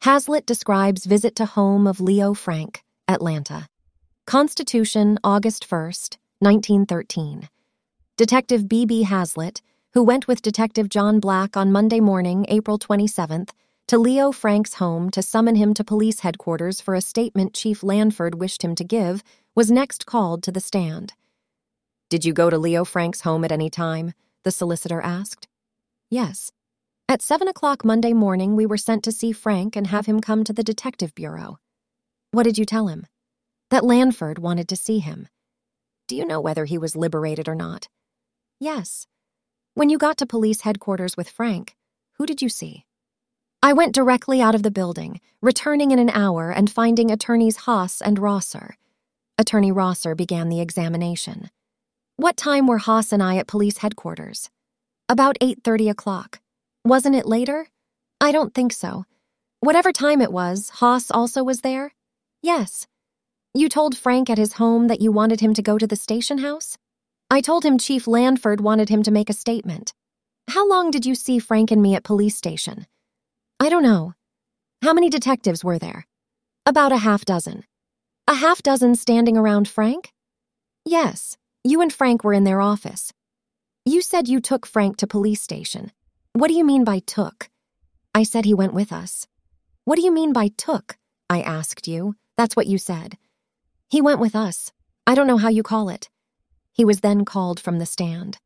Hazlitt describes visit to home of Leo Frank, Atlanta. Constitution, August 1st, 1913. Detective B.B. Hazlitt, who went with Detective John Black on Monday morning, April 27th, to Leo Frank's home to summon him to police headquarters for a statement Chief Lanford wished him to give, was next called to the stand. "Did you go to Leo Frank's home at any time?" the solicitor asked. "Yes. At 7 o'clock Monday morning, we were sent to see Frank and have him come to the detective bureau." "What did you tell him?" "That Lanford wanted to see him." "Do you know whether he was liberated or not?" "Yes." "When you got to police headquarters with Frank, who did you see?" "I went directly out of the building, returning in an hour and finding attorneys Haas and Rosser." Attorney Rosser began the examination. "What time were Haas and I at police headquarters?" "About 8:30 o'clock. Wasn't it later?" "I don't think so." "Whatever time it was, Haas also was there?" "Yes." "You told Frank at his home that you wanted him to go to the station house?" "I told him Chief Lanford wanted him to make a statement." "How long did you see Frank and me at police station?" "I don't know." "How many detectives were there?" "About a half dozen." "A half dozen standing around Frank?" "Yes. You and Frank were in their office." "You said you took Frank to police station. What do you mean by took?" "I said he went with us." "What do you mean by took?" "I asked you. That's what you said." "He went with us. I don't know how you call it." He was then called from the stand.